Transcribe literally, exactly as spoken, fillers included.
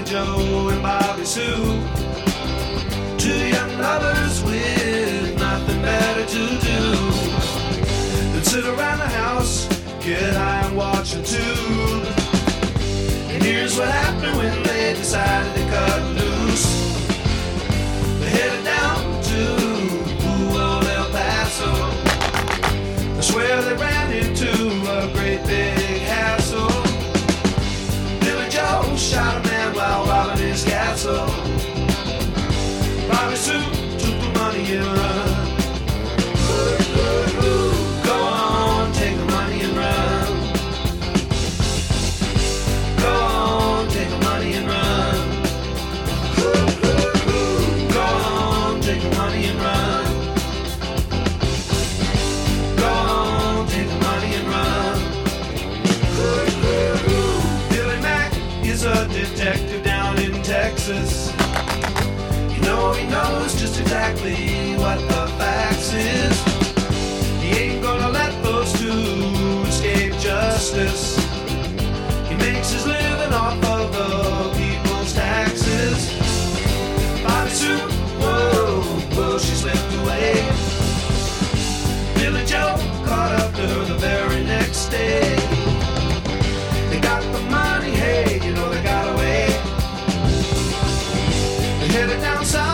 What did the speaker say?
Joe and Bobby Sue, two young lovers with nothing better to do than sit around the house, get high and watch a tube. And here's what happened when they decided to cut loose. They headed down to old El Paso. I swear they ran into a great big hassle. Billy Joe shot a man while robbing his castle. Bobby Sue took the money and run. Go on, take the money and run. Go on, take the money and run. Go on, take the money and run. Go on, take the money and run. Billy Mack is a detective down in Texas. You know he knows just exactly what the facts is. He ain't gonna let those two escape justice. He makes his living off of the people's taxes. Bobby Sue, whoa, whoa, she slipped away. Billy Joe caught up to her the very next day. They got the money, hey, you know they got away. They headed down south